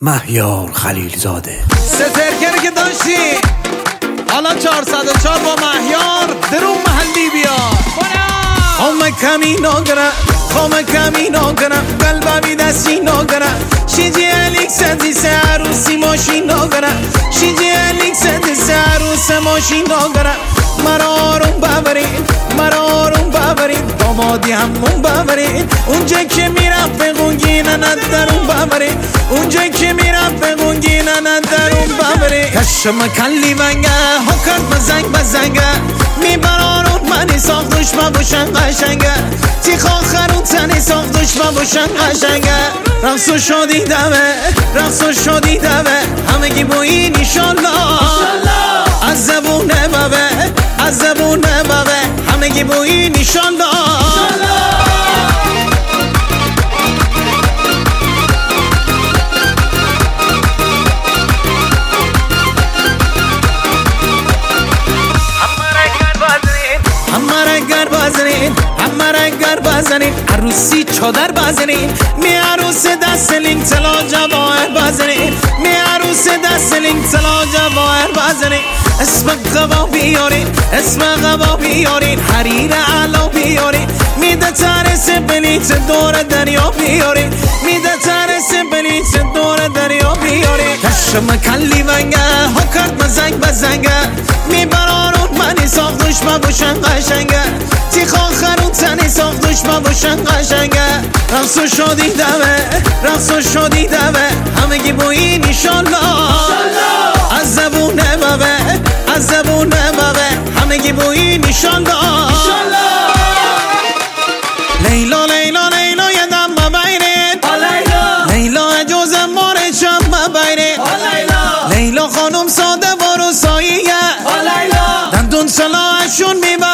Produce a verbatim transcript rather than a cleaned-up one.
مهیار خلیلزاده. سترکره که داشتی حالا چهارصد و چهار با مهیار درون محلی بیار. خامه کمی ناگرم خامه کمی ناگرم قلبمی دستی ناگرم شیجی الیک سدی سه عروسی ماشین ناگرم شیجی الیک سدی سه عروس ماشین ناگرم مرا آروم ببرین مرا آروم ببرین دامادی همون ببرین اونجا که میرفت بگونگی نه درون ببرین اونجا که میرفت بگونگی نه درون ببرین کشم کلی ونگه ها کرد بزنگ بزنگه میبرارون منی ساخت دشمن باشن قشنگه تیخ آخرون تنی ساخت دشمن باشن قشنگه رقص و شادی دمه رقص و شادی دمه همگی با این ایشالله از زبونه بابه از زبونه بابه همگی با این ایشالله همه رنگر بزنین عروسی چادر بزنین می عروس دست لینک تلا جواهر بزنین می عروس دست لینک تلا جواهر بزنین اسم قبا بیارین اسم قبا بیارین حریر علا بیارین میده ترس بلیت دور دریا بیارین میده ترس بلیت دور دریا بیارین کشم کلی ونگه ها کرد مزنگ بزنگه میبرارون منی ساخت دشمن باشن قشنگه تیخ آخرون تنی ساخت دشمن باشن قشنگه رقص و شادی دمه رقص و شادی دمه همگی با این ایشالله از زبونه بابه از زبونه بابه همگی با این ایشالله لیلا لیلا لیلا یدم ببینین لیلا اجوز مار چم ببینین لیلا خانم ساده و رساییه دندون سلاحشون میبرین